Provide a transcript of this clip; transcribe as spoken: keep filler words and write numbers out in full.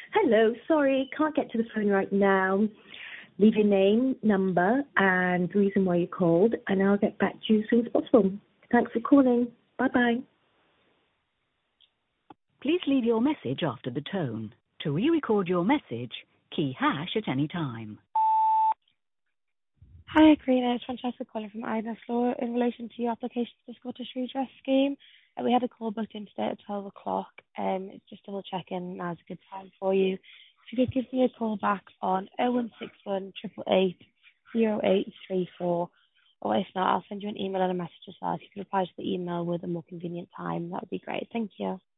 Hello, sorry, can't get to the phone right now. Leave your name, number, and the reason why you called, and I'll get back to you as soon as possible. Thanks for calling. Bye-bye. Please leave your message after the tone. To re-record your message, key hash at any time. Hi, Karina. It's Francesca calling from I N S Law in relation to your application to the Scottish Redress Scheme. Uh, we had a call booked in today at twelve o'clock. Um, it's just double checking. Now's a good time for you. If you could give me a call back on oh one six one, eight eight eight, oh eight three four, or if not, I'll send you an email and a message as well. If you could reply to the email with a more convenient time, that would be great. Thank you.